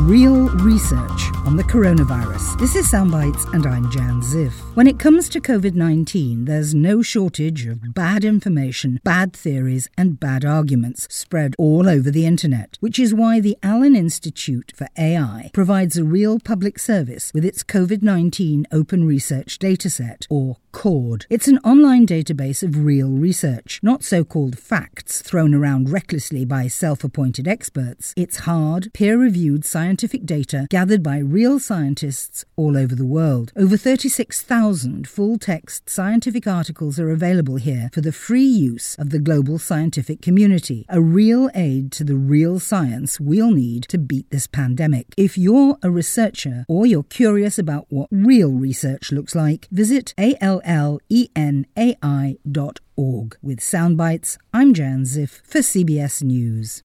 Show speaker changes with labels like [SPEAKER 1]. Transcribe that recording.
[SPEAKER 1] real research on the coronavirus. This is Soundbites and I'm Jan Ziff. When it comes to COVID-19, there's no shortage of bad information, bad theories and bad arguments spread all over the internet, which is why the Allen Institute for AI provides a real public service with its COVID-19 Open Research Dataset, or CORD. It's an online database of real research, not so-called facts thrown around recklessly by self-appointed experts. It's hard, peer-reviewed scientific data gathered by real scientists all over the world. Over 36,000 full-text scientific articles are available here for the free use of the global scientific community, a real aid to the real science we'll need to beat this pandemic. If you're a researcher or you're curious about what real research looks like, visit ALLENAI.org. With Soundbites, I'm Jan Ziff for CBS News.